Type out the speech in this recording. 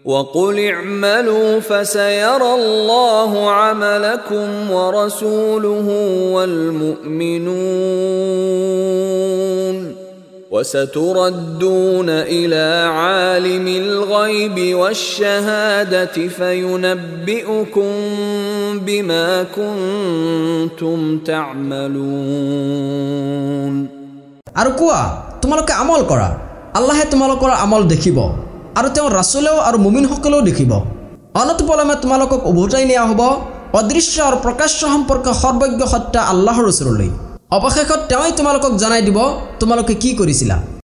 وقل اعملوا فسيرى الله عملكم ورسوله والمؤمنون وستردون إلى عالم الغيب والشهادة فينبئكم بما كنتم تعملون আর কোৱা তোমালোকে আমল কৰা আল্লাহে তোমালোকৰ আমল দেখিব আৰু তেওঁৰ ৰাসূলেও আৰু মুমিনসকলেও দেখিব অনতপলমে তোমালোকক উভতাই নিয়া হ'ব অদৃশ্য আৰু প্ৰকাশ্য সম্পৰ্ক সৰ্বজ্ঞ সত্য আল্লাহৰ ওচৰলৈ অৱশেষত তেওঁই তোমালোকক জনাই দিব তোমালোকে কি কৰিছিলা।